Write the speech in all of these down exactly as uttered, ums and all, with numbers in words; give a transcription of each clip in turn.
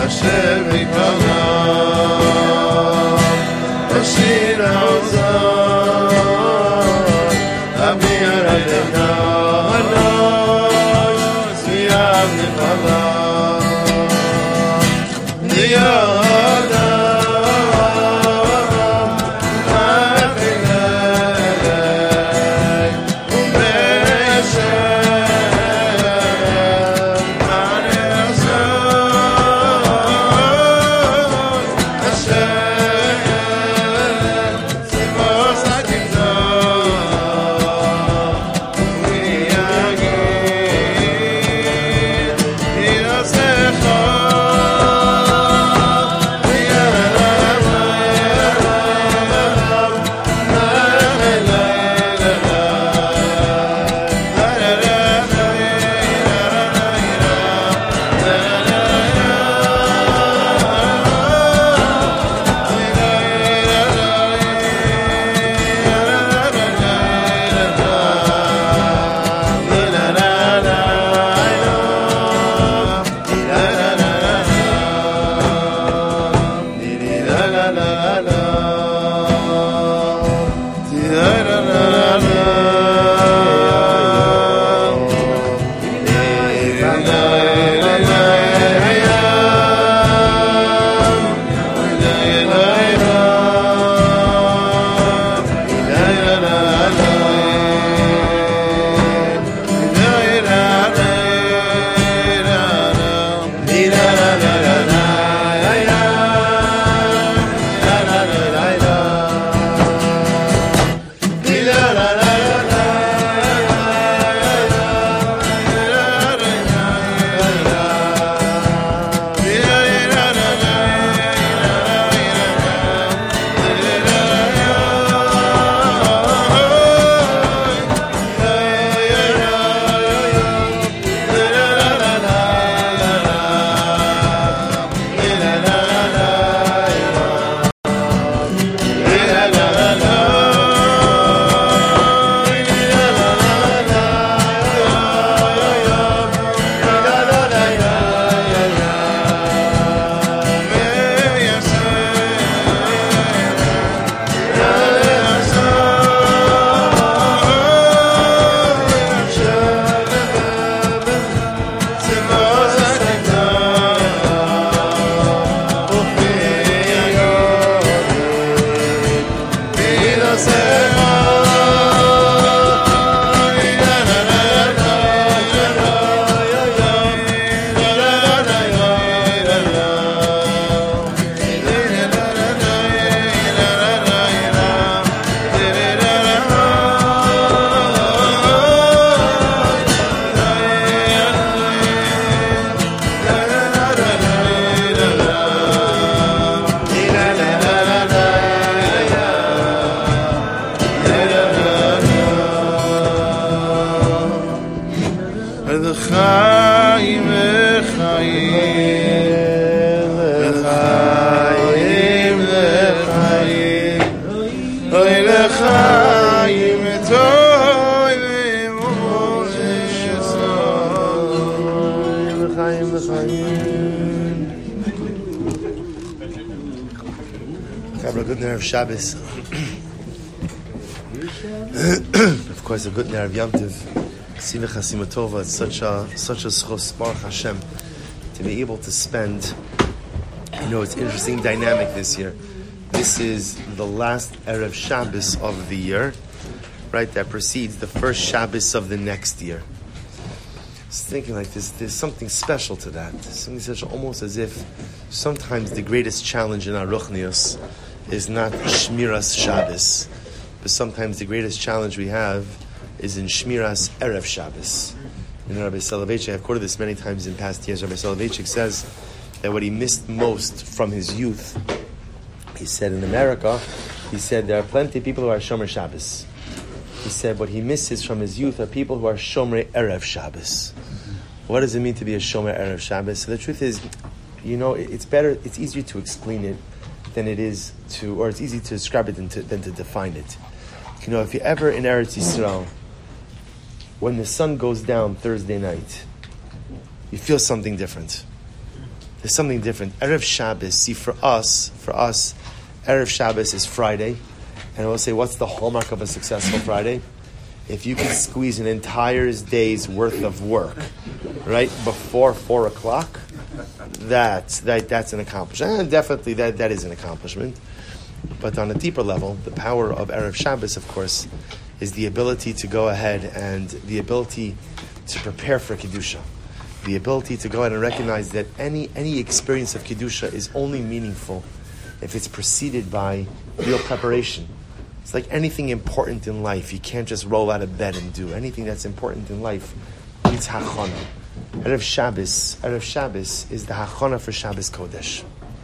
Shabbos. Of course, a good Erev Yom Tov. Simcha Simatova. It's such a such a schos, Baruch Hashem, to be able to spend. You know, it's an interesting dynamic this year. This is the last Erev Shabbos of the year, right? That precedes the first Shabbos of the next year. I was thinking like this. There's something special to that. Something special, almost as if sometimes the greatest challenge in our ruchnius is not Shmiras Shabbos, but sometimes the greatest challenge we have is in Shmiras Erev Shabbos. And Rabbi Soloveitchik, I've quoted this many times in past years, Rabbi Soloveitchik says that what he missed most from his youth, he said in America, he said there are plenty of people who are Shomer Shabbos. He said what he misses from his youth are people who are Shomer Erev Shabbos. What does it mean to be a Shomer Erev Shabbos? So the truth is, you know, it's better, it's easier to explain it than it is to, or it's easy to describe it than to, than to define it. You know, if you're ever in Eretz Yisrael, when the sun goes down Thursday night, you feel something different. there's something different. Erev Shabbos, see, for us, for us, Erev Shabbos is Friday. And I will say, what's the hallmark of a successful Friday? If you can squeeze an entire day's worth of work, right, before four o'clock, that's, that, that's an accomplishment. And definitely that, that is an accomplishment. But on a deeper level, the power of Erev Shabbos, of course, is the ability to go ahead and the ability to prepare for Kedusha. The ability to go ahead and recognize that any any experience of Kedusha is only meaningful if it's preceded by real preparation. It's like anything important in life. You can't just roll out of bed and do. Anything that's important in life needs hachana. Erev Shabbos, Erev Shabbos is the hachana for Shabbos Kodesh.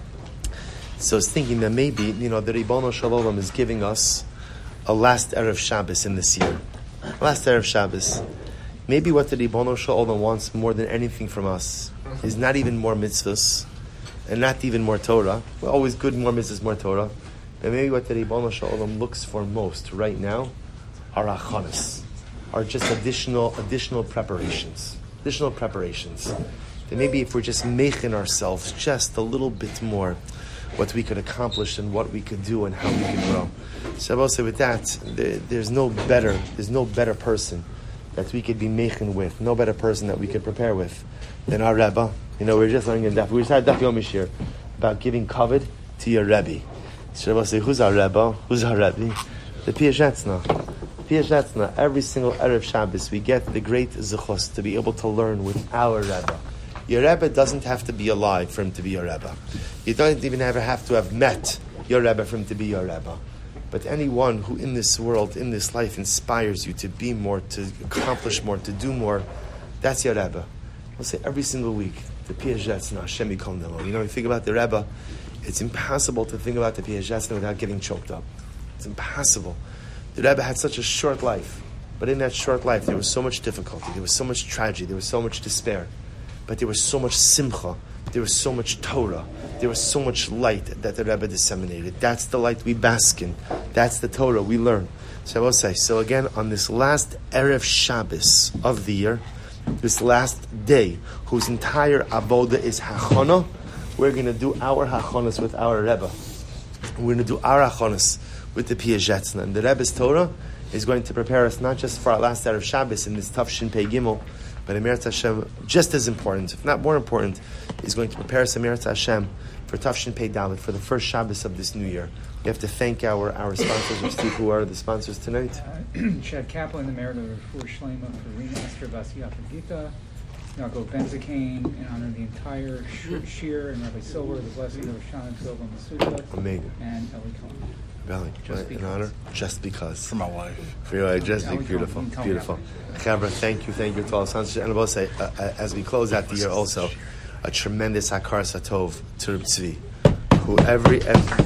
So I was thinking that maybe, you know, the Ribono Shel Olam is giving us a last Erev Shabbos in this year. Last Erev Shabbos. Maybe what the Ribono Shel Olam wants more than anything from us is not even more mitzvahs and not even more Torah. Well, always good, more mitzvahs, more Torah. But maybe what the Ribono Shel Olam looks for most right now are achanas, are just additional additional preparations. Additional preparations. That maybe if we're just making ourselves just a little bit more, what we could accomplish and what we could do and how we could grow. So I will say with that, there, there's no better, there's no better person that we could be meichen with, no better person that we could prepare with than our Rebbe. You know, we we're just learning in Daf. We just had Daf Yomi Shir about giving kavod to your Rebbe. So I will say, who's our Rebbe? Who's our Rebbe? The Piazetzna. Piazetzna. Every single Erev Shabbos, we get the great zechus to be able to learn with our Rebbe. Your Rebbe doesn't have to be alive for him to be your Rebbe. You don't even ever have to have met your Rebbe for him to be your Rebbe. But anyone who in this world, in this life, inspires you to be more, to accomplish more, to do more, that's your Rebbe. We'll say every single week, the Piazetzna, Hashem Yikol Nemo. You know, when you think about the Rebbe, it's impossible to think about the Piazetzna without getting choked up. It's impossible. The Rebbe had such a short life, but in that short life, there was so much difficulty, there was so much tragedy, there was so much despair. But there was so much simcha, there was so much Torah, there was so much light that the Rebbe disseminated. That's the light we bask in. That's the Torah we learn. So I will say, so again, on this last Erev Shabbos of the year, this last day, whose entire avoda is hachana, we're going to do our hachanas with our Rebbe. We're going to do our hachanas with the Piazetzna. And the Rebbe's Torah is going to prepare us not just for our last Erev Shabbos in this Tafshin Pei Gimel, but Emirat Hashem, just as important, if not more important, is going to prepare us, Emirat Hashem, for Tafshin Pei Dalet, for the first Shabbos of this new year. We have to thank our, our sponsors. Steve, who are the sponsors tonight? Uh, Chad Kaplan, the merit of Refuah Shlema for Rena Esther Vasiyata Gita, Yaakov Benzakein, in honor of the entire sh- Shir and Rabbi Silver, the blessing of Shana Tov Masuda, Amazing. And Eli Cohen. Belly, right, in honor, just because. For my wife. For your wife, just be beautiful, beautiful. Chavra, thank you, thank you to all the sponsors. And I will say, uh, uh, as we close out the year also, a tremendous Hakar Satov to Reb Tzvi, who every... every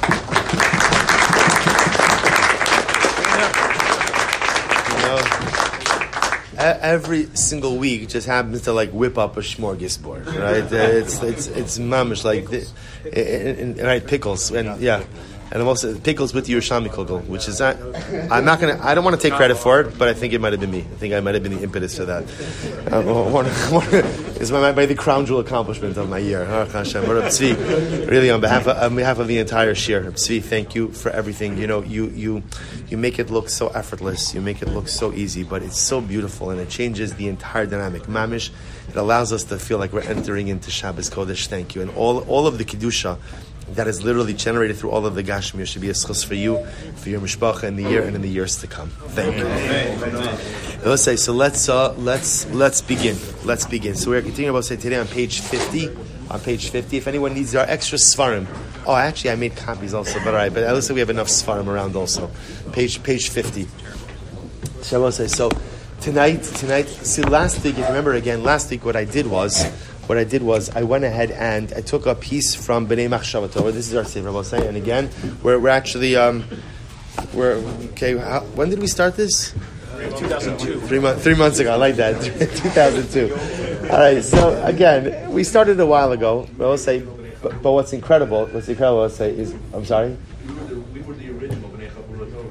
Every single week just happens to like whip up a smorgasbord, right? It's it's it's mamish like the, right pickles and yeah, and I'm also pickles with the Yerushalmi kugel, which is not. I'm not gonna. I don't want to take credit for it, but I think it might have been me. I think I might have been the impetus for that. Um, one, one, it's my, my the crown jewel accomplishment of my year. Really, on behalf of, on behalf of the entire shir, Tzvi, thank you for everything. You know, you you you make it look so effortless. You make it look so easy, but it's so beautiful, and it changes the entire dynamic. Mamish, it allows us to feel like we're entering into Shabbos Kodesh. Thank you, and all all of the kedusha that is literally generated through all of the Gashmir should be a schus for you, for your mishpacha in the year and in the years to come. Thank you. Let's say so. Let's uh, let's let's begin. Let's begin. So we're continuing about say today on page fifty. On page fifty, if anyone needs our extra svarim, oh, actually I made copies also, but all right. But at least we have enough svarim around also. Page page fifty. So I will say so. Tonight, tonight. See, last week, if you remember again, last week what I did was. What I did was I went ahead and I took a piece from Bnei Machshava Tova. This is our Sefer Rabbi Say, and again, we're we're actually um, we're okay. How, when did we start this? two thousand two. Three months. Three months ago. I like that. two thousand two. All right. So again, we started a while ago. But I'll say, but, but what's incredible, what's incredible, I'll say is, I'm sorry. We were the original Bnei Chabura Torah.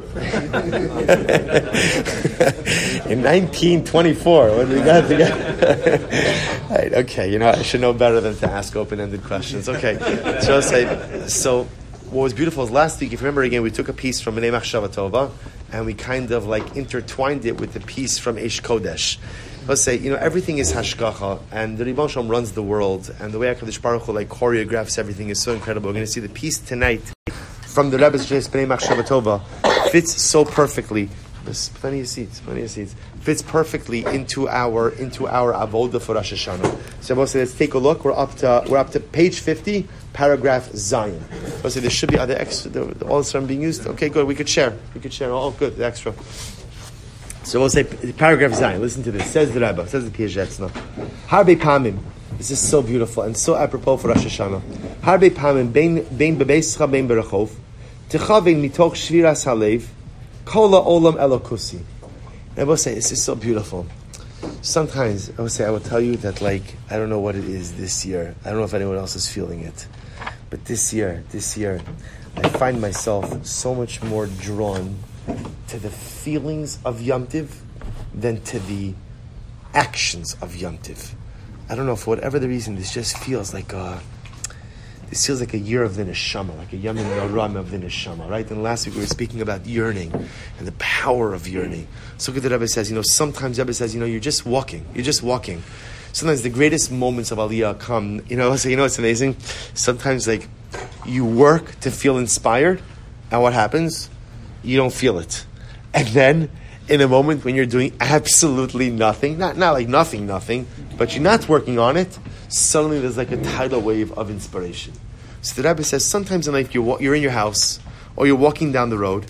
In nineteen twenty-four, what do we got together? Right, okay, you know, I should know better than to ask open-ended questions. Okay, so I'll say, so what was beautiful is last week, if you remember again, we took a piece from B'nai Machshava Tova, and we kind of like intertwined it with the piece from Eish Kodesh. Let's say, you know, everything is hashgacha, and the Ribbon Shalom runs the world, and the way HaKadosh Baruch Hu like choreographs everything is so incredible. We're going to see the piece tonight from the Rebbe's Jais B'nai Machshava Tova fits so perfectly. There's plenty of seats, plenty of seats. Fits perfectly into our into our avoda for Rosh Hashanah. So we'll say, let's take a look. We're up to we're up to page fifty, paragraph Zion. We'll say there should be other extra. All this are being used. Okay, good. We could share. We could share. Oh, good. The extra. So we'll say paragraph Zion. Listen to this. Says the Rebbe. Says the Piazetzna. Harbe Pamim. This is so beautiful and so apropos for Rosh Hashanah. Harbe Pamim bein bein bebeischa bein berachov techavein mitoch shviras halev kola olam elokusi. And I will say this is so beautiful. Sometimes I will say I will tell you that, like, I don't know what it is this year. I don't know if anyone else is feeling it, but this year, this year, I find myself so much more drawn to the feelings of Yom Tiv than to the actions of Yom Tiv. I don't know, for whatever the reason, this just feels like a, this feels like a year of the neshama, like a Yom Noram of the neshama, right? And last week we were speaking about yearning and the power of yearning. So good, the Rebbe says, you know, sometimes the Rebbe says, you know, you're just walking, you're just walking. Sometimes the greatest moments of Aliyah come, you know, so you know it's amazing? Sometimes, like, you work to feel inspired, and what happens? You don't feel it. And then, in a moment when you're doing absolutely nothing, not not like nothing, nothing, but you're not working on it, suddenly there's like a tidal wave of inspiration. So the Rebbe says, sometimes in life you're, you're in your house, or you're walking down the road,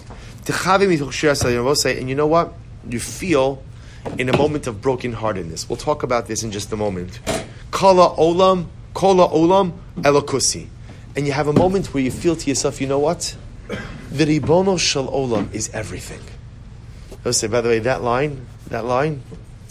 and you know what? You feel in a moment of brokenheartedness. We'll talk about this in just a moment. Kala olam, kala olam, elokusi. And you have a moment where you feel to yourself, you know what? The Ribono Shel Olam is everything. I'll say, by the way, that line, that line,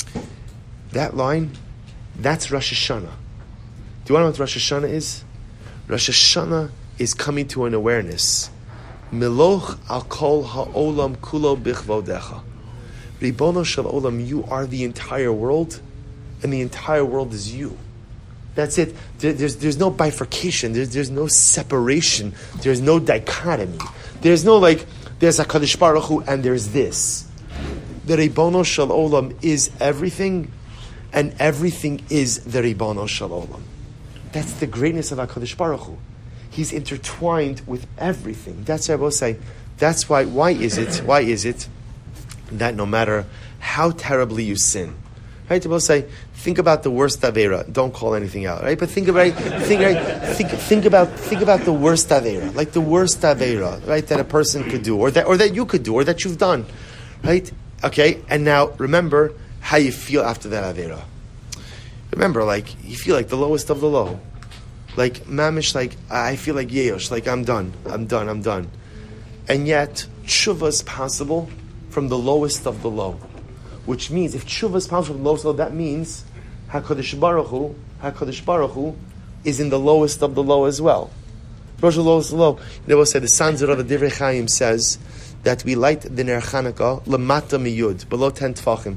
that line, that's Rosh Hashanah. Do you want to know what Rosh Hashanah is? Rosh Hashanah is coming to an awareness. Miloch al kol ha'olam kulo bichvodecha. Ribono Shel Olam, you are the entire world, and the entire world is you. That's it. There, there's, there's no bifurcation. There's, there's no separation. There's no dichotomy. There's no, like, there's HaKadosh Baruch Hu and there's this. The Ribono Shel Olam is everything, and everything is the Ribono Shel Olam. That's the greatness of HaKadosh Baruch Hu. He's intertwined with everything. That's what I will say. That's why, why is it, why is it that no matter how terribly you sin, right? We'll say, think about the worst Avera. Don't call anything out, right? But think about, think, right? think, think about, think about the worst Avera, like the worst Avera, right? That a person could do, or that, or that you could do, or that you've done, right? Okay. And now remember how you feel after that Avera. Remember, like you feel like the lowest of the low, like mamish, like I feel like yeyosh, like I'm done, I'm done, I'm done, and yet tshuva is possible from the lowest of the low. Which means, if tshuva is possible from the lowest of the low, that means HaKadosh Baruch Hu, HaKadosh Baruch Hu is in the lowest of the low as well. Rosh the lowest of the low. They will say, the Sanzer of the Divrei Chaim says that we light the Ner Chanukah lemata miyud, below ten tfachim.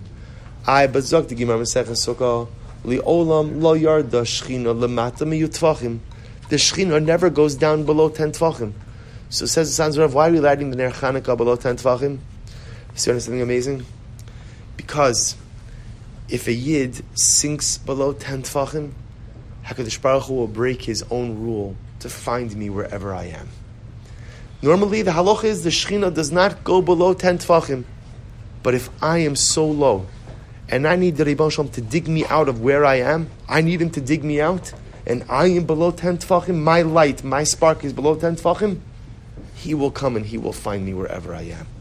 I bazok the Gemara Masechah Sukkah li'olam lo yarda shchina lemata miyud tfachim. The shchina never goes down below ten tfachim. So says the Sanzer of, why are we lighting the Ner Chanukah below ten tfachim? See something amazing? Because if a Yid sinks below ten tfachim, HaKadosh Baruch Hu will break his own rule to find me wherever I am. Normally, the halacha is the Shechina does not go below ten tfachim. But if I am so low, and I need the Ribbon Shalom to dig me out of where I am, I need him to dig me out, and I am below ten tfachim, my light, my spark is below ten tfachim, he will come and he will find me wherever I am.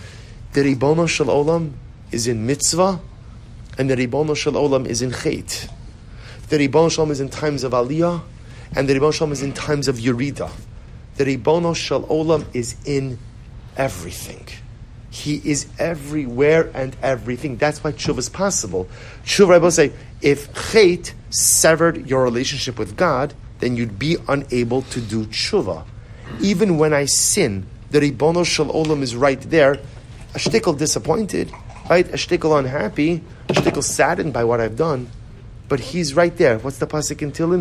The Ribono Shel Olam is in mitzvah, and the Ribono Shel Olam is in chait. The Ribono Shel Olam is in times of aliyah, and the Ribono Shel Olam is in times of yerida. The Ribono Shel Olam is in everything. He is everywhere and everything. That's why tshuva is possible. Tshuva, I will say, if chait severed your relationship with God, then you'd be unable to do tshuva. Even when I sin, The Ribono Shel Olam is right there. A shtickle disappointed, right? A shtickle unhappy, a shtickle saddened by what I've done. But he's right there. What's the pasuk in Tehillim?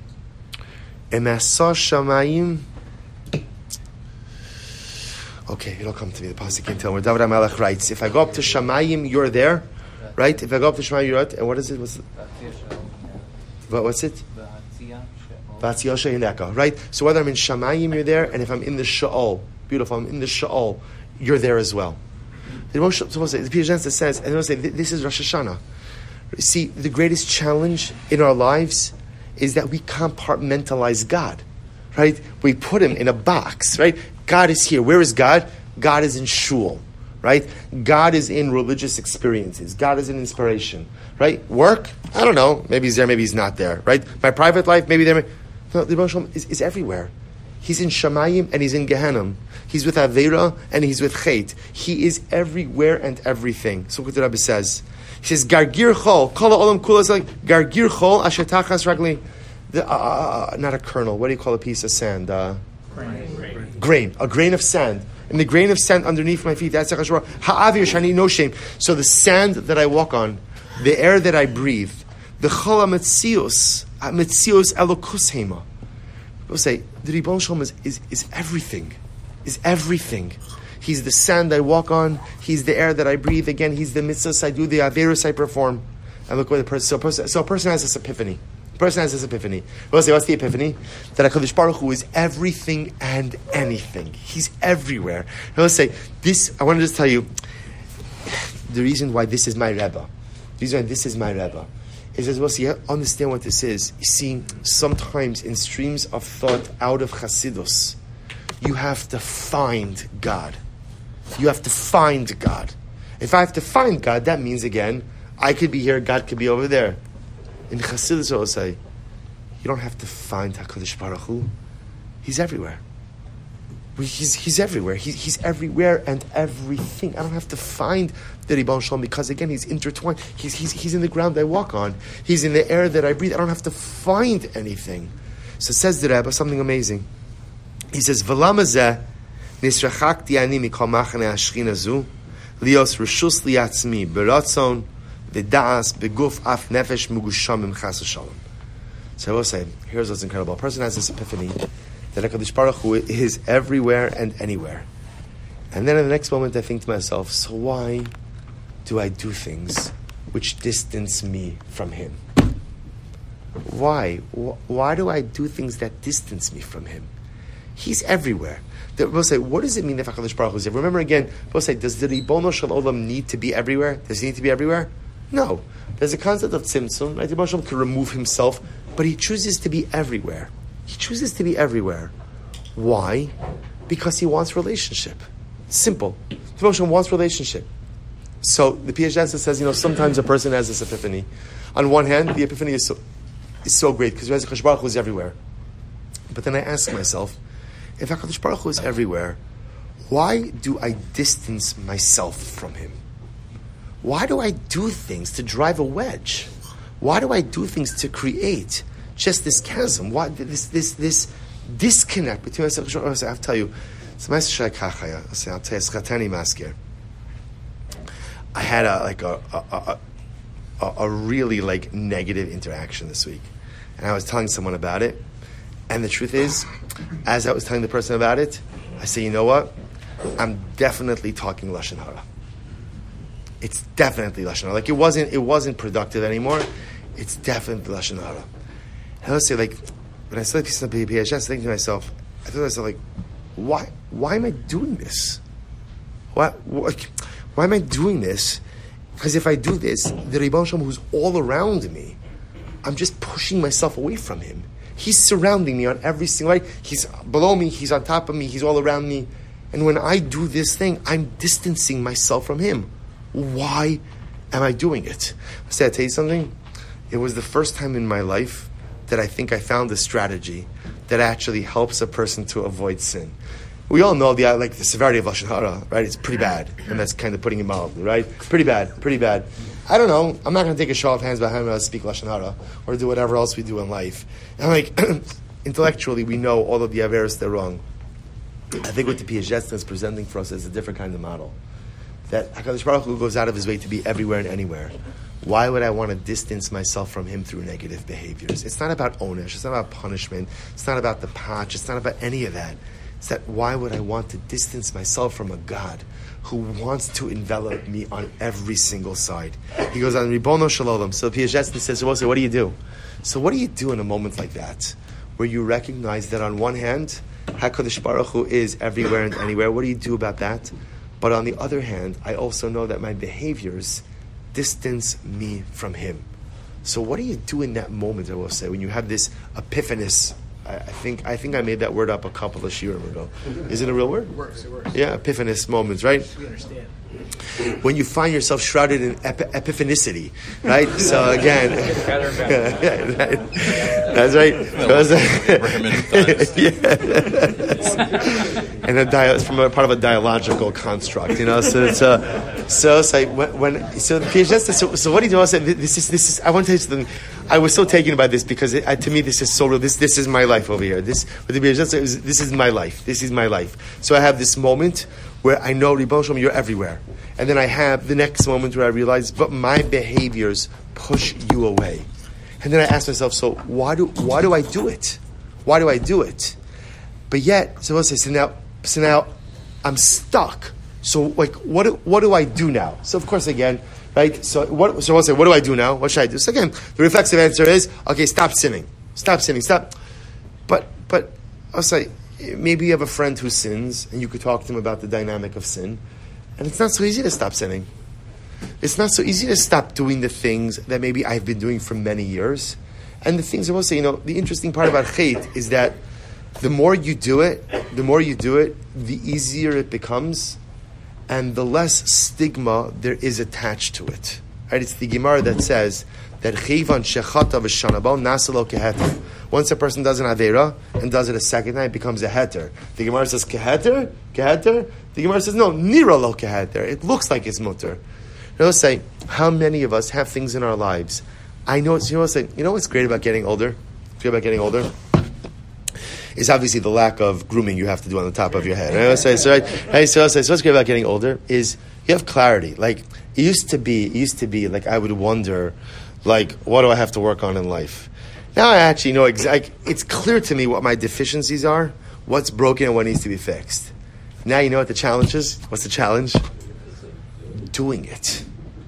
Emasa shamayim. Okay, it'll come to me. The pasuk in Tehillim where David HaMelech writes, if I go up to Shamayim, you're there, right? If I go up to Shamayim, you're right. And what is it? What's it? What, what's it? Vatziyah She'ineka, right? So whether I'm in Shamayim, you're there, and if I'm in the Sha'ol, beautiful, I'm in the Sha'ol, you're there as well. The P H says, and they say, this is Rosh Hashanah. See, the greatest challenge in our lives is that we compartmentalize God, right? We put him in a box, right? God is here. Where is God? God is in shul, right? God is in religious experiences. God is in inspiration, right? Work? I don't know. Maybe he's there, maybe he's not there, right? My private life, maybe there. No, the Rebbe Shalom is, is everywhere. He's in Shamayim and he's in Gehenna. He's with Aveira and he's with Chet. He is everywhere and everything. So what the Rebbe says. He says, Gargir Chol, Kol Olam Kula is like Gargir Chol Asher Tachas Ragli. The, uh, not a kernel. What do you call a piece of sand? Uh, grain. grain. Grain. A grain of sand. And the grain of sand underneath my feet. That's Ha'avir Shani no shame. So the sand that I walk on, the air that I breathe, the Chol HaMetzios, HaMetzios Elokus Hema. People say the Ribbon Shalom is, is is everything, is everything. He's the sand I walk on. He's the air that I breathe. Again, he's the mitzvahs I do, the averus I perform. And look what the person. So a person, so a person has this epiphany. A person has this epiphany. We'll say, what's the epiphany? That HaKadosh Baruch Hu is everything and anything. He's everywhere. And let's say this. I want to just tell you the reason why this is my Rebbe. The reason why this is my Rebbe. Is as well, so you understand what this is. You see, sometimes in streams of thought out of Chasidus, you have to find God. You have to find God. If I have to find God, that means, again, I could be here, God could be over there. In Chasidus, I will say, you don't have to find HaKadosh Baruch Hu. He's everywhere. He's, he's everywhere. He, he's everywhere and everything. I don't have to find the Ribbon Shalom because, again, he's intertwined. He's, he's, he's in the ground I walk on. He's in the air that I breathe. I don't have to find anything. So says the Rebbe something amazing. He says, V'lamazeh nisrachakti ani mikol machane hashchina zu lios reshus liatzmi beratzon v'da'as beguf af nefesh mugushamim chas v'shalom. So I will say, here's what's incredible. A person has this epiphany that HaKadosh Baruch Hu is everywhere and anywhere. And then in the next moment I think to myself, so why do I do things which distance me from Him? Why? Why do I do things that distance me from Him? He's everywhere. We'll say, what does it mean if HaKadosh Baruch Hu is everywhere? Remember again, we'll say, does the Ribono Shel Olam need to be everywhere? Does he need to be everywhere? No. There's a concept of tzimtzum, right? The Ribono Shel Olam can remove himself, but he chooses to be everywhere. He chooses to be everywhere. Why? Because he wants relationship. Simple. The Ribono Shel Olam wants relationship. So the P H S says, you know, sometimes a person has this epiphany. On one hand, the epiphany is so is so great because HaKadosh Baruch Hu is everywhere. But then I ask myself, if HaKadosh Baruch Hu is everywhere, why do I distance myself from Him? Why do I do things to drive a wedge? Why do I do things to create just this chasm? Why this this this disconnect between myself and HaKadosh? I'll tell you, it's my I'll say I'll tell you, Schatani Masker. I had a like a a, a a really like negative interaction this week, and I was telling someone about it. And the truth is, as I was telling the person about it, I say, you know what? I'm definitely talking Lashon Hara. It's definitely Lashon Hara. Like it wasn't, it wasn't productive anymore. It's definitely Lashon Hara. And I would say, like, when I saw the piece of the P H S, I was thinking to myself, I thought to myself, like, why, why am I doing this? Why, why, why am I doing this? Because if I do this, the Ribbon Shalom, who's all around me, I'm just pushing myself away from Him. He's surrounding me on every single way. He's below me, He's on top of me, He's all around me. And when I do this thing, I'm distancing myself from Him. Why am I doing it? I said, I'll tell you something. It was the first time in my life that I think I found a strategy that actually helps a person to avoid sin. We all know the like the severity of Lashon Hara, right? It's pretty bad. And that's kind of putting it mildly, right? Pretty bad, pretty bad. I don't know. I'm not going to take a show of hands behind me to speak Lashon Hara or do whatever else we do in life. And like, intellectually, we know all of the averos they're wrong. I think what the Piagetz is presenting for us is a different kind of model. That HaKadosh Baruch Hu goes out of his way to be everywhere and anywhere. Why would I want to distance myself from him through negative behaviors? It's not about onish. It's not about punishment. It's not about the patch. It's not about any of that. It's that why would I want to distance myself from a God who wants to envelop me on every single side? He goes on, Ribono Shalom. So Piagetz says, so what do you do? So what do you do in a moment like that, where you recognize that on one hand, HaKadosh Baruch Hu is everywhere and anywhere? What do you do about that? But on the other hand, I also know that my behaviors distance me from him. So what do you do in that moment, I will say, when you have this epiphanous? I, I think I think I made that word up a couple of shiurim ago. Is it a real word? It works, it works. Yeah, epiphanous moments, right? We understand. When you find yourself shrouded in epi- epiphanicity, right? So again, Better and better. that's right. Recommended And a dia- it's from a part of a dialogical construct, you know. So it's uh, so it's like when, when so the Piagetz. So, so what do you do? I said this is this is. I want to tell you something. I was so taken by this because it, uh, to me this is so real. This this is my life over here. This with the Piagetz, this is my life. This is my life. So I have this moment where I know, Ribono Shalom, you're everywhere. And then I have the next moment where I realize, but my behaviors push you away. And then I ask myself, so why do why do I do it? Why do I do it? But yet, so let's say, so now, so now I'm stuck. So like, what do, what do I do now? So of course, again, right? So what? So I'll say, what do I do now? What should I do? So again, the reflexive answer is, okay, stop sinning, stop sinning, stop. But but I'll say, maybe you have a friend who sins, and you could talk to him about the dynamic of sin. And it's not so easy to stop sinning. It's not so easy to stop doing the things that maybe I've been doing for many years. And the things I will say, you know, the interesting part about chait is that the more you do it, the more you do it, the easier it becomes, and the less stigma there is attached to it. Right? It's the Gemara that says that chayvan shechata v'shanabal nasalo keheter. Once a person does an avera and does it a second time, it becomes a heter. The Gemara says keheter, keheter. The Gemara says no, nira lo keheter. It looks like it's mutter. Now let's say, how many of us have things in our lives? I know it's, you know what's saying, you know what's great about getting older? What's great about getting older? Is obviously the lack of grooming you have to do on the top of your head. Right? So, so, right? Right? So, so, so what's great about getting older is you have clarity. Like it used to be, it used to be like I would wonder, like what do I have to work on in life? Now I actually know exactly. It's clear to me what my deficiencies are, what's broken, and what needs to be fixed. Now you know what the challenge is. What's the challenge? Doing it,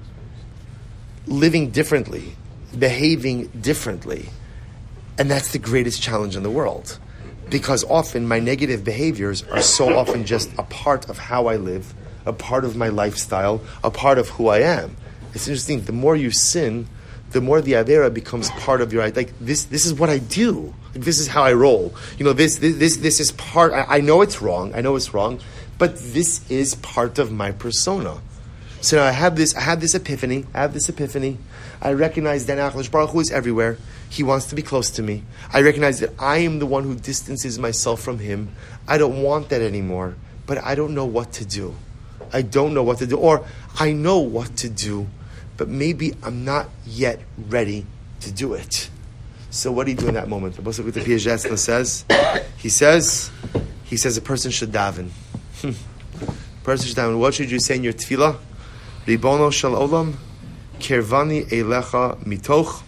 living differently, behaving differently, and that's the greatest challenge in the world. Because often my negative behaviors are so often just a part of how I live, a part of my lifestyle, a part of who I am. It's interesting. The more you sin, the more the avera becomes part of your, like this. This is what I do. Like, this is how I roll. You know, this this this, this is part. I, I know it's wrong. I know it's wrong, but this is part of my persona. So now I have this. I have this epiphany. I have this epiphany. I recognize that HaKadosh Baruch Hu is everywhere. He wants to be close to me. I recognize that I am the one who distances myself from Him. I don't want that anymore, but I don't know what to do. I don't know what to do, or I know what to do, but maybe I'm not yet ready to do it. So what do you do in that moment? The Piagetz says, he says, he says a person should daven. a person should daven. What should you say in your tefillah? Ribono shel olam, kirvani elecha mitoch.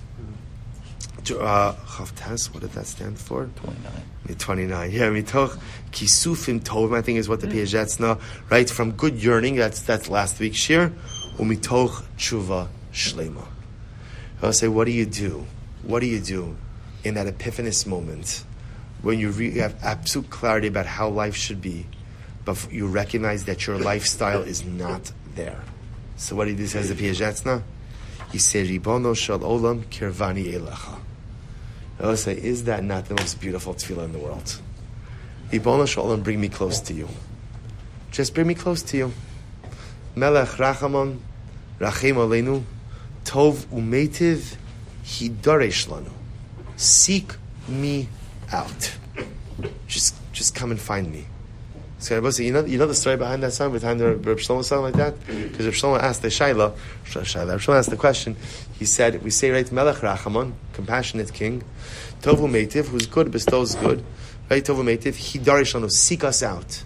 Uh, what did that stand for? twenty-nine. twenty-nine. Yeah, mitoch kisufim tov, I think is what the Piagetz know, right? From good yearning, that's that's last week's shir. Umitoch tshuva shlema. I'll say, what do you do? What do you do in that epiphanous moment when you, re- you have absolute clarity about how life should be, but you recognize that your lifestyle is not there? So what do you do, says the Piagetz? He said, Ribono shel olam kirvani elecha. I'll say, is that not the most beautiful tefillah in the world? Ribono shel olam, bring me close to you. Just bring me close to you. Melech rachamon, rachem aleinu, tov umeitiv, hidaresh lanu. Seek me out. Just, just come and find me. So you know, you know the story behind that song, behind the Reb Shlomo song like that? Because Reb Shlomo asked the Shaila, Shaila, Reb Shlomo asked the question. He said, we say, right, Melech Rachamon, compassionate king, Tovu Meitiv, who's good, bestows good, right, Tovu Meitiv, Hidarish Lanu, seek us out.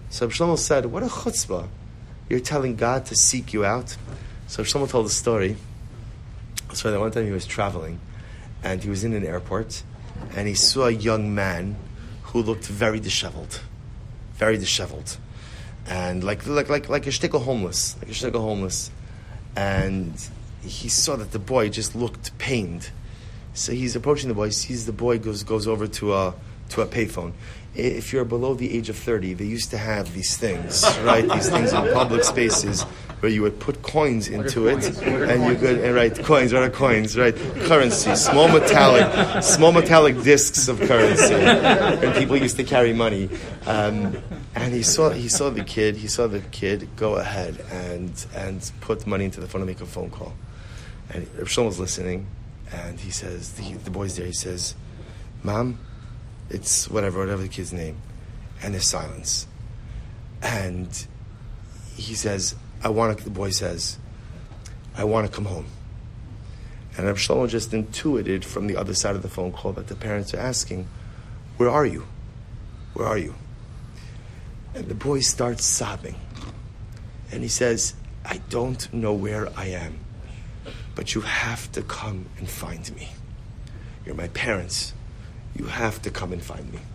So Shlomo said, what a chutzpah. You're telling God to seek you out. So Shlomo told a story. So that one time he was traveling, and he was in an airport, and he saw a young man who looked very disheveled. Very disheveled. And like like like like a shtickle homeless. Like a shtickle homeless. And he saw that the boy just looked pained. So he's approaching the boy, sees the boy, goes goes over to a to a payphone. If you're below the age of thirty, they used to have these things, right? These things in public spaces where you would put coins into it, and you could and right coins, what are coins, right? Currency, small metallic, small metallic discs of currency, and people used to carry money. Um, and he saw he saw the kid, he saw the kid go ahead and and put money into the phone and make a phone call. And Shlomo was listening, and he says, the, the boy's there. He says, "Mom, it's whatever, whatever the kid's name," and there's silence. And he says, I want to, the boy says, I want to come home. And Reb Shlomo just intuited from the other side of the phone call that the parents are asking, where are you? Where are you? And the boy starts sobbing. And he says, I don't know where I am, but you have to come and find me. You're my parents. You have to come and find me.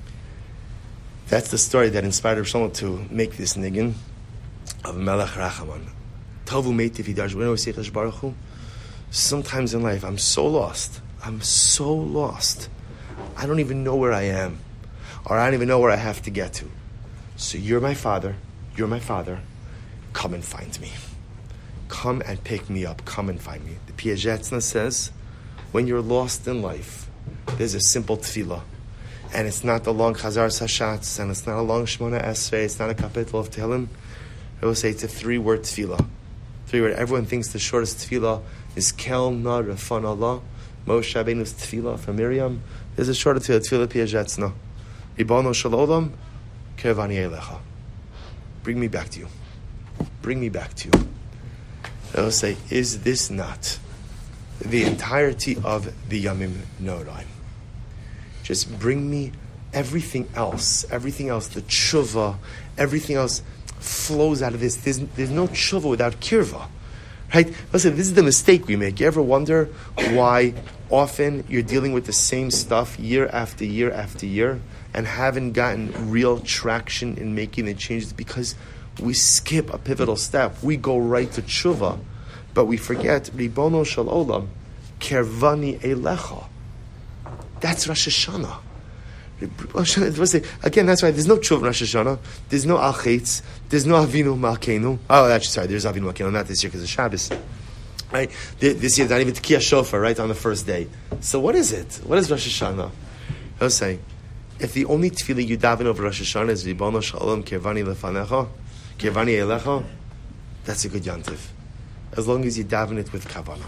That's the story that inspired Reb Shlomo to make this niggin of Melech Rachaman. Tovu meitiv yidarsh b'nei Yosef Baruch Hu. Sometimes in life, I'm so lost. I'm so lost. I don't even know where I am, or I don't even know where I have to get to. So you're my father. You're my father. Come and find me. Come and pick me up. Come and find me. The Piazetzna says, when you're lost in life, there's a simple tefillah. And it's not the long Chazar Sashatz, and it's not a long Shemona Esrei, it's not a capital of Tehillim. I will say it's a three-word tefillah. Three-word. Everyone thinks the shortest tefillah is Kel Na Refan Allah, Moshe Rabbeinu's tefillah for Miriam. There's a shorter tefillah, tefillah Piazetzna. Ribono Shel Olam, Kervani Elecha. Bring me back to you. Bring me back to you. I will say, is this not the entirety of the Yamim Noraim? Just bring me everything else, everything else, the tshuva, everything else flows out of this. There's, there's no tshuva without kirva, right? Listen, this is the mistake we make. You ever wonder why often you're dealing with the same stuff year after year after year and haven't gotten real traction in making the changes? Because we skip a pivotal step. We go right to tshuva, but we forget, Ribono Shel Olam, Kervani Elecha. That's Rosh Hashanah. Again, that's why there's no tshuva in Rosh Hashanah. There's no al chetz. There's no avinu malkeinu. Oh, actually, sorry, there's avinu malkeinu. Not this year because of Shabbos. Right? This year, not even Tekiyah Shofar, right, on the first day. So what is it? What is Rosh Hashanah? I was saying, if the only tefillah you daven over Rosh Hashanah is Ribono Shel Olam Kervani Lefanecha, Kervani Elecha, that's a good yantiv. As long as you daven it with kavanah.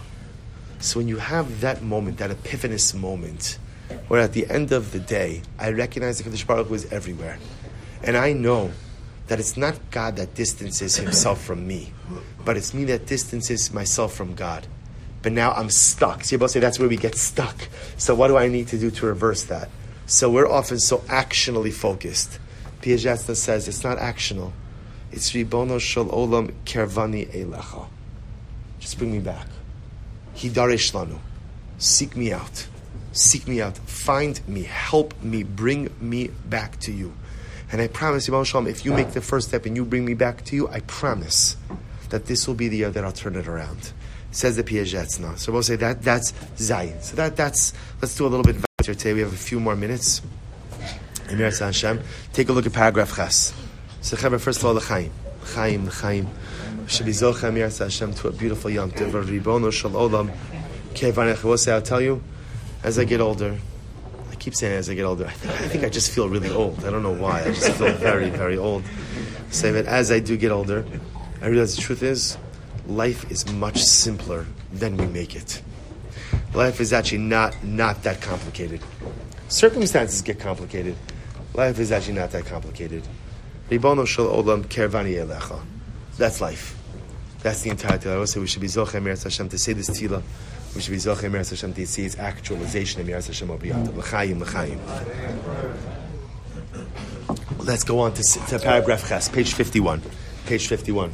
So when you have that moment, that epiphanous moment, where at the end of the day, I recognize that Kadosh Baruch Hu is everywhere. And I know that it's not God that distances himself from me, but it's me that distances myself from God. But now I'm stuck. So you both say that's where we get stuck. So what do I need to do to reverse that? So we're often so actionally focused. Piazetzna says it's not actional. It's Ribono Shel Olam Kervani Elecha. Just bring me back. Hidaresh lanu. Seek me out. Seek me out. Find me. Help me. Bring me back to you. And I promise you, Shalom, if you make the first step and you bring me back to you, I promise that this will be the year that I'll turn it around. Says the Piazetzna. So we'll say that that's Zayin. So that that's. Let's do a little bit here today. We have a few more minutes. Emir Hashem. Take a look at paragraph Ches. So first of all, l'chaim, l'chaim, l'chaim. Shalizocha Emir Hashem to a beautiful Yom Tov. Ribono Shel Olam. Kevanech. We'll say. I'll tell you. As I get older, I keep saying as I get older, I think, I think I just feel really old. I don't know why. I just feel very, very old. Say that as I do get older, I realize the truth is, life is much simpler than we make it. Life is actually not, not that complicated. Circumstances get complicated. Life is actually not that complicated. Ribono Shel Olam Kervani Elecha. That's life. That's the entire thing. I always say we should be Zocheh Emir Hashem to say this tefillah. We should be Zocheh Emir Hashem to see its actualization in Emir Hashem Obriyata. L'chaim, l'chaim. Let's go on to, to paragraph Ches, page fifty-one. Page fifty-one.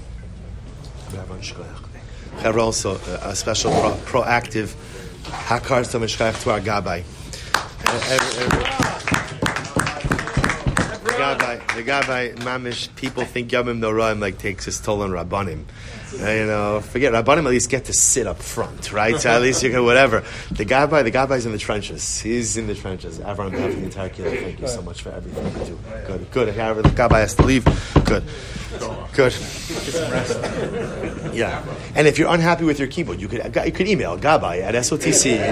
Have also a, a special pro, proactive hakar to mishkach to our Gabbai. The Gabbai, the Gabbai, mamish, people think Yamim Noraim like takes his toll on Rabbanim. Uh, you know, forget Rabbanim at least get to sit up front, right? So at least you can whatever. The Gabbai, the Gabbai's in the trenches. He's in the trenches. Avram, the entire kid. Thank you so much for everything you do. Good, good. If the Gabbai has to leave, good, good. Yeah. And if you're unhappy with your keyboard, you could you could email Gabbai at S O T C.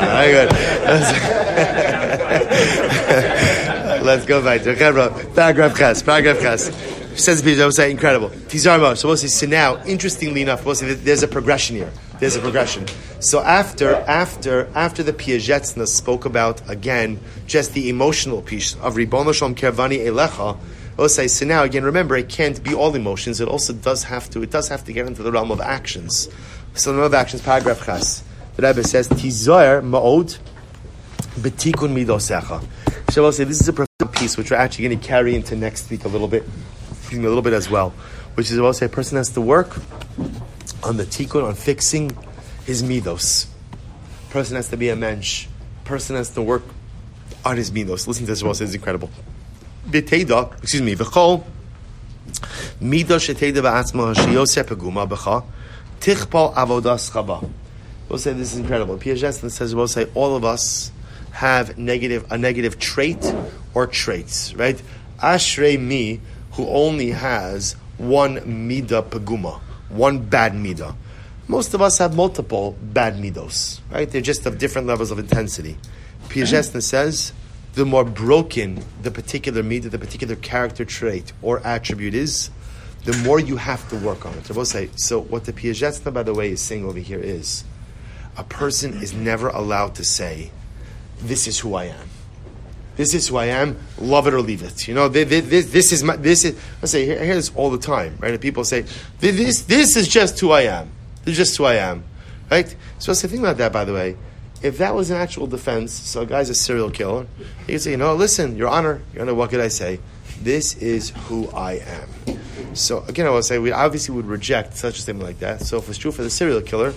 Let's go back to paragraph Ches. Paragraph Ches. Says the I was saying incredible. Tizarma. So we'll see. So now, interestingly enough, we'll see there's a progression here. There's a progression. So after after after the Piagetzna spoke about again just the emotional piece of Ribono Shalom Kervani Elecha. We'll say so now again. Remember, it can't be all emotions. It also does have to. It does have to get into the realm of actions. So the realm of actions. Paragraph Ches. The Rebbe says Tizar Ma'od Betikun Midosecha. So we'll say this is a profound piece which we're actually going to carry into next week a little bit. A little bit as well, which is what I say a person has to work on the tikkun, on fixing his midos. Person has to be a mensch. Person has to work on his midos. Listen to this, what it's incredible. V'teida, excuse me, v'chol midos sheteida ba'atzma sheyoseh peguma b'cha tichpal avodas chaba. We'll say this is incredible. Piaget says we'll say all of us have negative a negative trait or traits, right? Ashrei mi, who only has one midah peguma, one bad midah. Most of us have multiple bad midos, right? They're just of different levels of intensity. Piaget says, the more broken the particular midah, the particular character trait or attribute is, the more you have to work on it. I will say, so what the Piaget, by the way, is saying over here is, a person is never allowed to say, this is who I am. This is who I am. Love it or leave it. You know, this, this, this is my. This is. I say, I hear this all the time, right? And people say, this, this is just who I am. This is just who I am, right? So I say, think about that. By the way, if that was an actual defense, so a guy's a serial killer, you can say, you know, listen, Your Honor, Your Honor, what could I say? This is who I am. So again, I will say, we obviously would reject such a statement like that. So if it's true for the serial killer,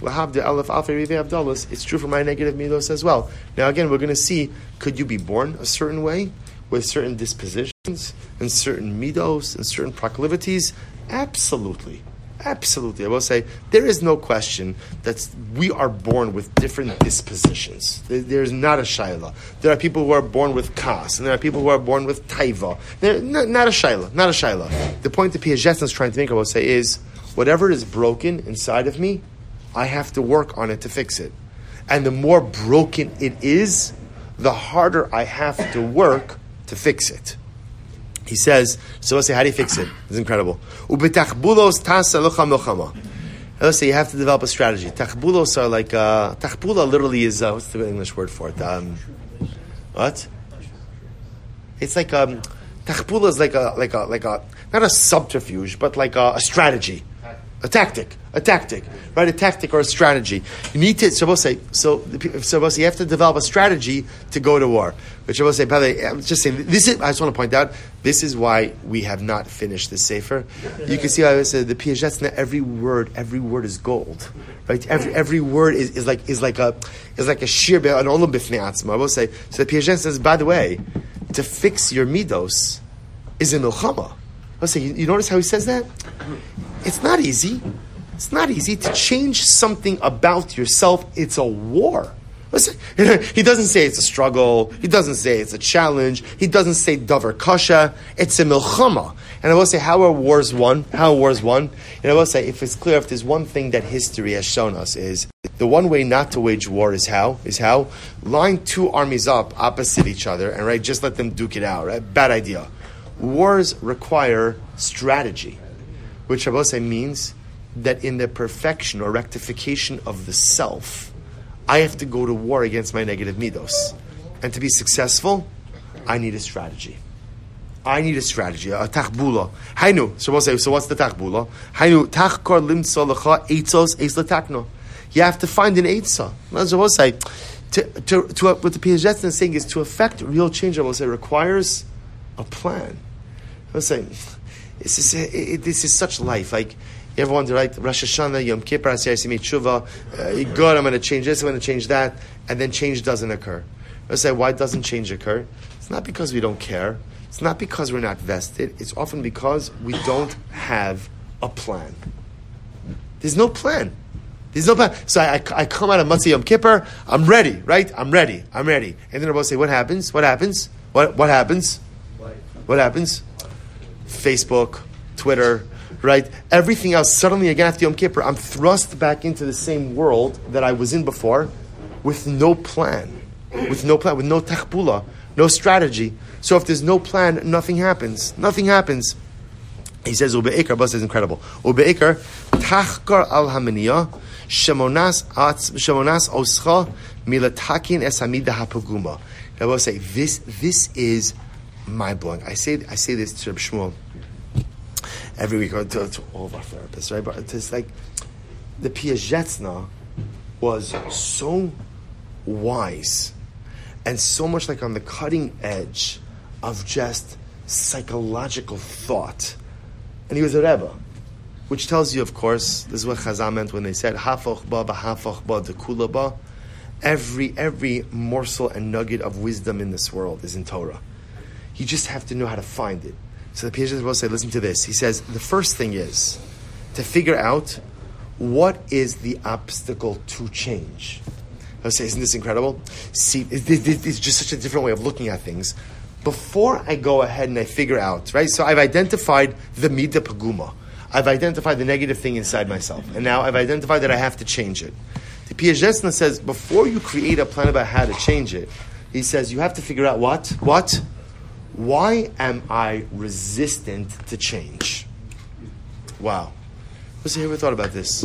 it's true for my negative midos as well. Now again, we're going to see, could you be born a certain way with certain dispositions and certain midos and certain proclivities? Absolutely. Absolutely. I will say, there is no question that we are born with different dispositions. There's not a shayla. There are people who are born with kas, and there are people who are born with taiva. Not, not a shayla. Not a shayla. The point that Piaget is trying to make, I will say, is whatever is broken inside of me, I have to work on it to fix it. And the more broken it is, the harder I have to work to fix it. He says, so let's say, how do you fix it? It's incredible. Ubetachbulos tasa locha milchama. Let's say you have to develop a strategy. Tachbulos are like, uh, tachbula literally is, uh, what's the English word for it? Um, what? It's like, um, tachbula is like a, like a, like a, not a subterfuge, but like a, a strategy. A tactic, a tactic, right? A tactic or a strategy. You need to, so we'll say, so, so we'll say you have to develop a strategy to go to war. Which I will say, by the way, I'm just saying, this is, I just want to point out, this is why we have not finished the Sefer. You can see how I said, the Piaget, every word, every word is gold, right? Every, every word is, is like, is like a, is like a shir, an olam b'fnei atzma. I will say, so the Piaget says, by the way, to fix your midos is a milchama. I'll say, you, you notice how he says that? It's not easy. It's not easy to change something about yourself. It's a war. Listen, he doesn't say it's a struggle. He doesn't say it's a challenge. He doesn't say davar kasha. It's a milchama. And I will say, how are wars won? How are wars won? And I will say, if it's clear, if there's one thing that history has shown us is the one way not to wage war is how? Is how? Line two armies up opposite each other and right, just let them duke it out. Right? Bad idea. Wars require strategy, which I will say means that in the perfection or rectification of the self, I have to go to war against my negative midos. And to be successful, I need a strategy. I need a strategy, a tachbula. Hainu. So we'll say, so what's the tachbula? Hainu, tachkor limtza lecha eitzos eis letakno. You have to find an eitzah. As I will say, to, to, to, what the Piaget is saying is to affect real change, I will say, requires a plan. was saying, this is it, it, this is such life. Like you ever wonder, right? Rosh Hashanah, Yom Kippur, Asher Yisimi Tshuva. Uh, God, I'm going to change this. I'm going to change that, and then change doesn't occur. I say, why doesn't change occur? It's not because we don't care. It's not because we're not vested. It's often because we don't have a plan. There's no plan. There's no plan. So I, I, I come out of Matzah Yom Kippur. I'm ready, right? I'm ready. I'm ready. And then Rabbi say, what happens? What happens? What what happens? What happens? Facebook, Twitter, right? Everything else. Suddenly again after Yom Kippur, I'm thrust back into the same world that I was in before, with no plan, with no plan, with no tachbula, no strategy. So if there's no plan, nothing happens. Nothing happens. He says, Ube'ikar, Bas is incredible. Ube'ikar, tachkar al hamaniya, shemonas shemonas oscha milatakin es hamida hapuguma. I will say, this this is mind-blowing. I say I say this to Reb Shmuel every week, or to, to all of our therapists, right? But it's like, the Piazetzna was so wise and so much like on the cutting edge of just psychological thought. And he was a Rebbe, which tells you, of course, this is what Chazal meant when they said, Hafoch ba v'hafoch ba dekula ba. Every, every morsel and nugget of wisdom in this world is in Torah. You just have to know how to find it. So the Piaget will say, listen to this. He says, the first thing is to figure out what is the obstacle to change. I'll say, isn't this incredible? See, it's just such a different way of looking at things. Before I go ahead and I figure out, right? So I've identified the midah paguma. I've identified the negative thing inside myself. And now I've identified that I have to change it. The Piaget says, before you create a plan about how to change it, he says, you have to figure out what? What? Why am I resistant to change? Wow. Who's ever thought about this?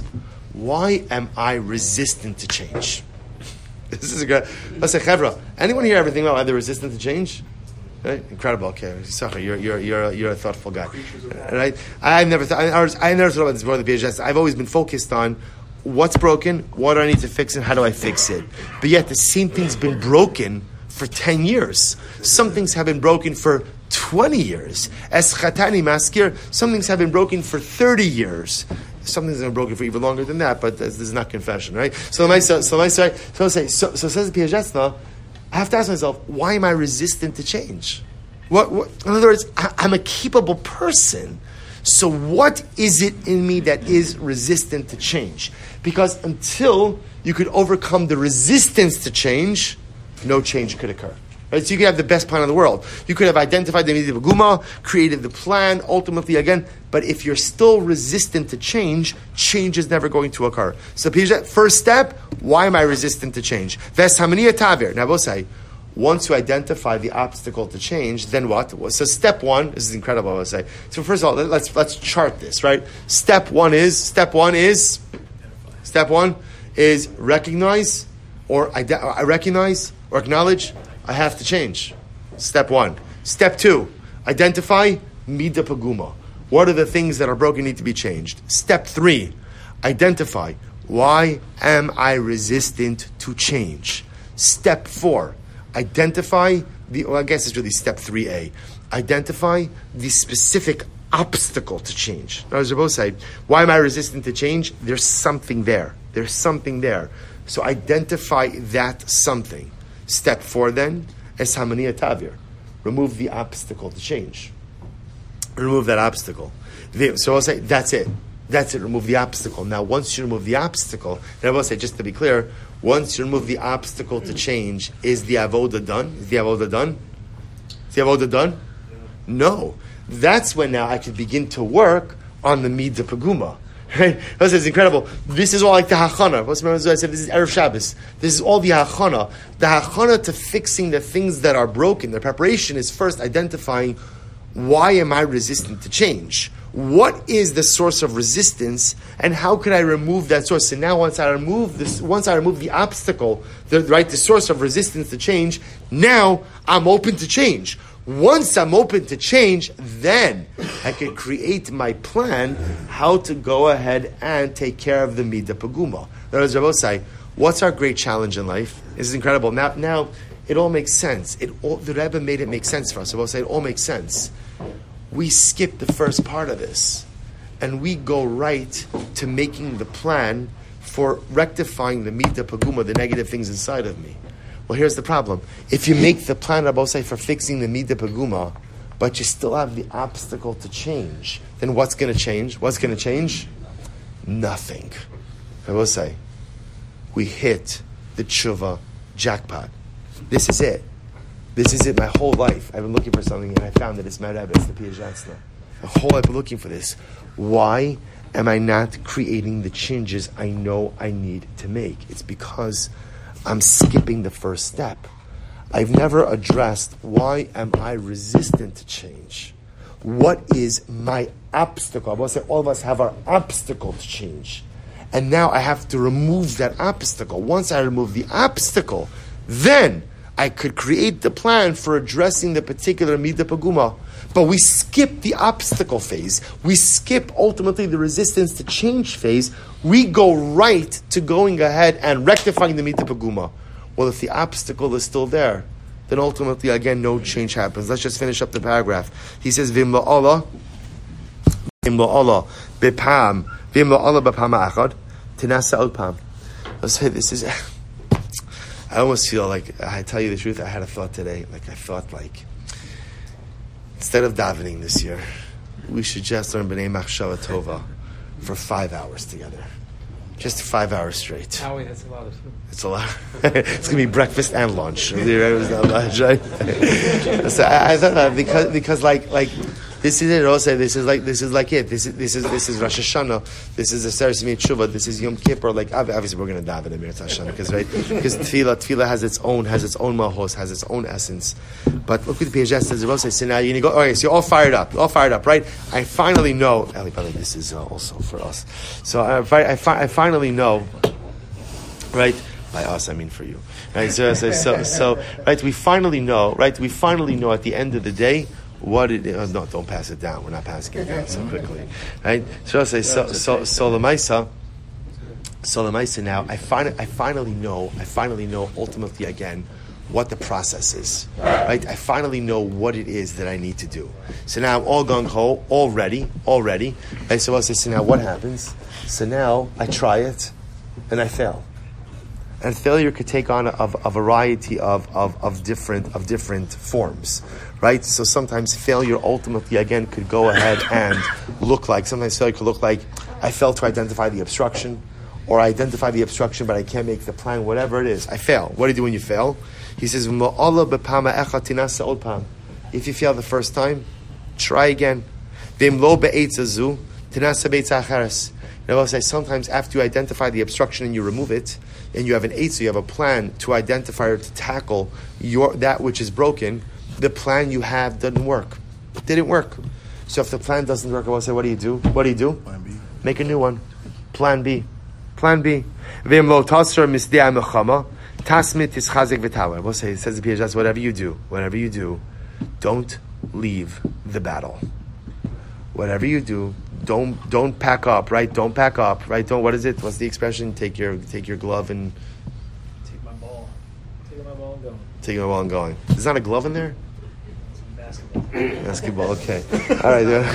Why am I resistant to change? This is a good. Let's say, Chevra. Anyone here ever think about why they're resistant to change? Right? Incredible. Okay, sorry, you're you're you're a, you're a thoughtful guy, right? I've never thought. I, was, I never thought about this before the P H S. I've always been focused on what's broken, what do I need to fix, and how do I fix it. But yet, the same thing's been broken for ten years. Some things have been broken for twenty years. As Chatani Maskir, some things have been broken for thirty years. Some things have been broken for even longer than that, but this is not confession, right? So, my so, so, my, so, so, say, so, so says the P H S now, I have to ask myself, why am I resistant to change? What, what, in other words, I, I'm a capable person. So what is it in me that is resistant to change? Because until you could overcome the resistance to change, no change could occur. Right? So you could have the best plan in the world. You could have identified the midah paguma, created the plan, ultimately again, but if you're still resistant to change, change is never going to occur. So first step, why am I resistant to change? Ves hamaniya tavir. Now we'll say, once you identify the obstacle to change, then what? So step one, this is incredible, I will say. So first of all, let's let's chart this, right? Step one is, step one is, step one is recognize or ide- I recognize or acknowledge I have to change. Step one. Step two, identify midah paguma. What are the things that are broken need to be changed? Step three, identify why am I resistant to change? Step four, identify the, well, I guess it's really step three A. Identify the specific obstacle to change. Now, as Rabbi said, why am I resistant to change? There's something there. There's something there. So identify that something. Step four then, es hamaniya tavir. Remove the obstacle to change. Remove that obstacle. So I'll say, that's it. That's it, remove the obstacle. Now, once you remove the obstacle, and I will say, just to be clear, once you remove the obstacle to change, is the avoda done? Is the avoda done? Is the avoda done? No. That's when now I can begin to work on the midah paguma. Right? This is incredible. This is all like the hachana. What's remember I said this is Erev Shabbos. This is all the hachana. The hachana to fixing the things that are broken. The preparation is first identifying why am I resistant to change? What is the source of resistance, and how can I remove that source? And now, once I remove this, once I remove the obstacle, the right, the source of resistance to change, now I'm open to change. Once I'm open to change, then I can create my plan how to go ahead and take care of the midah paguma. As Rabbi say, what's our great challenge in life? This is incredible. Now, now it all makes sense. It all, the Rebbe made it make sense for us. Rabbi say it all makes sense. we skip the first part of this, and we go right to making the plan for rectifying the mita paguma, the negative things inside of me. Well, here's the problem. If you make the plan, Rabbosai, for fixing the mita paguma, but you still have the obstacle to change, then what's going to change? What's going to change? Nothing. Rabbosai, we hit the tshuva jackpot. This is it. This is it. My whole life, I've been looking for something, and I found that it's my Rebbe, it's the Piajatzna. My whole life, I've been looking for this. Why am I not creating the changes I know I need to make? It's because I'm skipping the first step. I've never addressed why am I resistant to change. What is my obstacle? I want to say all of us have our obstacle to change. And now I have to remove that obstacle. Once I remove the obstacle, then I could create the plan for addressing the particular Mida Paguma. But we skip the obstacle phase. We skip ultimately the resistance to change phase. We go right to going ahead and rectifying the Mida Paguma. Well, if the obstacle is still there, then ultimately, again, no change happens. Let's just finish up the paragraph. He says, Vim la'ala, Vim la'ala, bepam, Vim la'ala bepam a'achad, tinasa od pam. Let's say this is... I almost feel like, I tell you the truth, I had a thought today. Like, I thought, like, instead of davening this year, we should just learn B'nai Machshava Tova for five hours together. Just five hours straight. Howie, that's a lot of food. It's a lot. It's going to be breakfast and lunch. Right? So I, I thought that because, because like, like, this is it. Also, this is like, this is like it. This is, this is, this is Rosh Hashanah. This is the Seres Yemei Tshuva. This is Yom Kippur. Like, obviously, we're going to daven in Eretz Hashanah because, right? Because tefillah, tefillah has its own, has its own mahos, has its own essence. But look at the Piaget says. The says, so now you go. Okay, so you're all fired up. You're all fired up, right? I finally know. Eli, by the way, this is uh, also for us. So I, I, I finally know, right? By us, I mean for you. Right? So, so, so, so, right? We finally know, right? We finally know at the end of the day what it is. Oh, no, don't pass it down. We're not passing it down so quickly, right? So I say, so, so, so lemaisa, so lemaisa. Now, I find, I finally know, I finally know ultimately again what the process is, right? I finally know what it is that I need to do. So now I'm all gung ho, all ready, all ready. Right? So I say, so now what happens? So now I try it, and I fail. And failure could take on a, a variety of, of, of different of different forms, right? So sometimes failure ultimately, again, could go ahead and look like, sometimes failure could look like, I failed to identify the obstruction, or I identify the obstruction, but I can't make the plan, whatever it is. I fail. What do you do when you fail? He says, if you fail the first time, try again. I will say sometimes after you identify the obstruction and you remove it, and you have an eight, so you have a plan to identify or to tackle your that which is broken, the plan you have doesn't work. It didn't work. So if the plan doesn't work, I will say, what do you do? What do you do? Plan B. Make a new one. Plan B. Plan B. I will say, it says in P H S, whatever you do, whatever you do, don't leave the battle. Whatever you do, don't don't pack up, right? Don't pack up, right? Don't. What is it? What's the expression? Take your take your glove and Take my ball. Take my ball and go. take my ball and going. There's not a glove in there. Basketball. Basketball. Okay. All right. Don't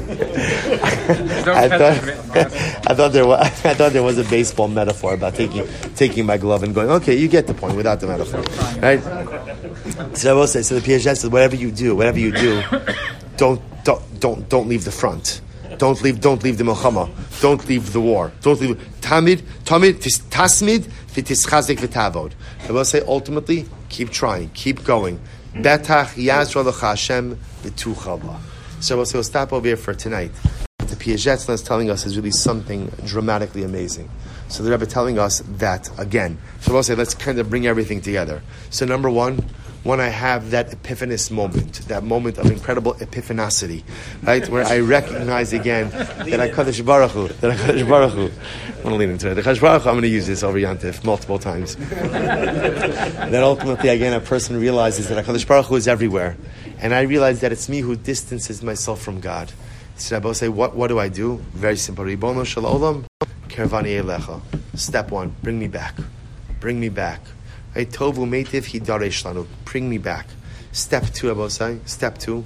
I touch thought the basketball. I thought there was I thought there was a baseball metaphor about taking taking my glove and going. Okay, you get the point without the metaphor, right? So I will say. So the P H S says, whatever you do, whatever you do, don't don't don't don't leave the front. Don't leave. Don't leave the milchama. Don't leave the war. Don't leave. Tamid, tamid, tasmid, v'tischazik v'tavod. I will say ultimately, keep trying, keep going. Betach yazra l'cha Hashem v'tuchala. So I will say we'll stop over here for tonight. The Piaget is telling us is really something dramatically amazing. So the Rebbe telling us that again. So I will say let's kind of bring everything together. So number one. When I have that epiphanous moment, that moment of incredible epiphanacity, right, where I recognize again that I Kadosh Baruch Hu, that I Kadosh Baruch Hu, I'm going to lean into it. The Kadosh Baruch Hu, I'm going to use this over Yantif multiple times. Then ultimately, again, a person realizes that Kadosh Baruch Hu is everywhere, and I realize that it's me who distances myself from God. So I both say, what what do I do? Very simple. Ribono shel olam, kervani elecha. Step one, bring me back, bring me back. Tovu meitiv hidaresh lanu. Bring me back. Step two, Abosai. Step two.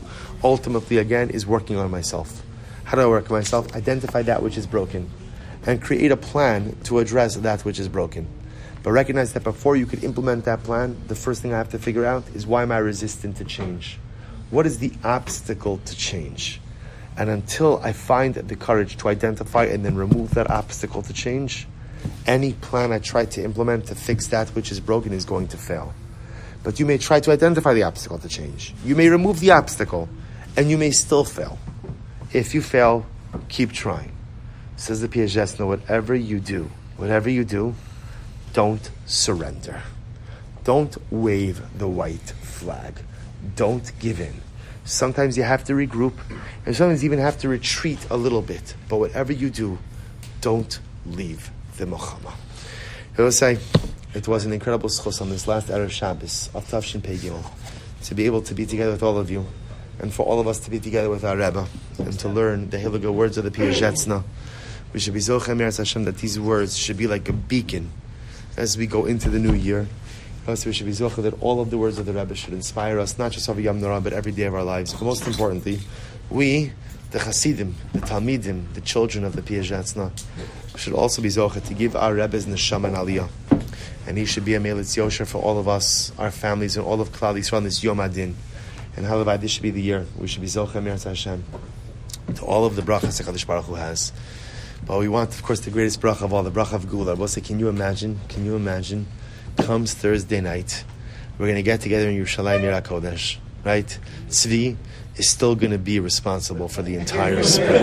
ultimately, again, is working on myself. How do I work on myself? Identify that which is broken and create a plan to address that which is broken. But recognize that before you could implement that plan, the first thing I have to figure out is, why am I resistant to change? What is the obstacle to change? And until I find the courage to identify and then remove that obstacle to change, any plan I try to implement to fix that which is broken is going to fail. But you may try to identify the obstacle to change. You may remove the obstacle, and you may still fail. If you fail, keep trying. Says the Piagetna, whatever you do, whatever you do, don't surrender. Don't wave the white flag. Don't give in. Sometimes you have to regroup, and sometimes you even have to retreat a little bit. But whatever you do, don't leave the Mochama. I will say, it was an incredible schos on this last Erev Shabbos of Tavshin Pei Gimel to be able to be together with all of you, and for all of us to be together with our Rebbe, and to learn the Hiliga words of the Piagetzna. We should be Zochem Yeretz Hashem that these words should be like a beacon as we go into the new year. Also, we should be Zocha that all of the words of the Rebbe should inspire us, not just over Yom Norah, but every day of our lives. But most importantly, we, the Hasidim, the Talmidim, the children of the Piagetzna, should also be Zocha to give our Rebbe's Neshama and Aliyah. And he should be a Melitz Yosher for all of us, our families, and all of Klal Yisrael on this Yom Adin. And Halavai, this should be the year. We should be Zocha Meretz Hashem to all of the brachas HaKadosh Baruch Hu has. But we want, of course, the greatest bracha of all, the bracha of Gula. We'll say, can you imagine? Can you imagine? Comes Thursday night, we're going to get together in Yerushalayim Yer HaKodesh, right? Tzvi is still going to be responsible for the entire spread,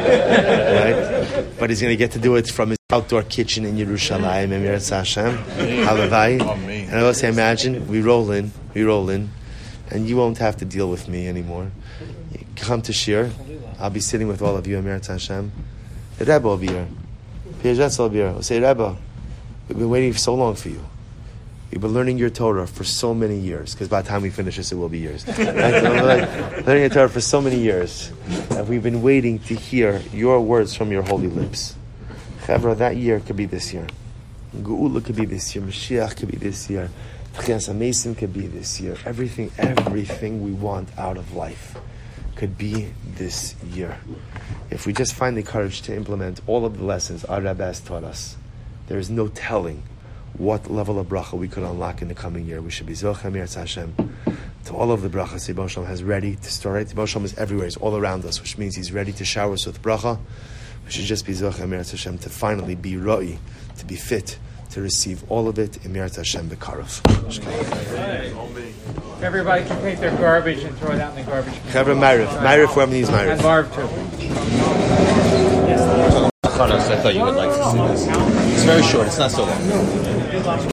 right? But he's going to get to do it from his outdoor kitchen in Yerushalayim, Emirat Hashem, Halavai. And I will say, imagine, we roll in, we roll in, and you won't have to deal with me anymore. You come to Shir, I'll be sitting with all of you, Emirat Hashem. The Rebbe will be here. Piagetz will be here. We'll say, Rebbe, we've been waiting so long for you. We've been learning your Torah for so many years, because by the time we finish this, it will be years. Right? So we're like, learning your Torah for so many years, and we've been waiting to hear your words from your holy lips. Chavra, that year could be this year. Geula could be this year. Mashiach could be this year. Tchias HaMesim could be this year. Everything, everything we want out of life could be this year. If we just find the courage to implement all of the lessons our Rebbe has taught us, there is no telling what level of bracha we could unlock in the coming year. We should be Zochem Yeretz Hashem to all of the brachas Yibon Shalom has ready to start. Right? Yibon Shalom is everywhere. He's all around us, which means he's ready to shower us with bracha. We should just be Zochem Yeretz Hashem to finally be Ra'i, to be fit to receive all of it in Yeretz Hashem B'Karov. Everybody can take their garbage and throw it out in the garbage can. Chavra Ma'ariv. Ma'ariv, whoever needs Ma'ariv. And Marv too. I thought you would like to see this. It's very short. It's not so long.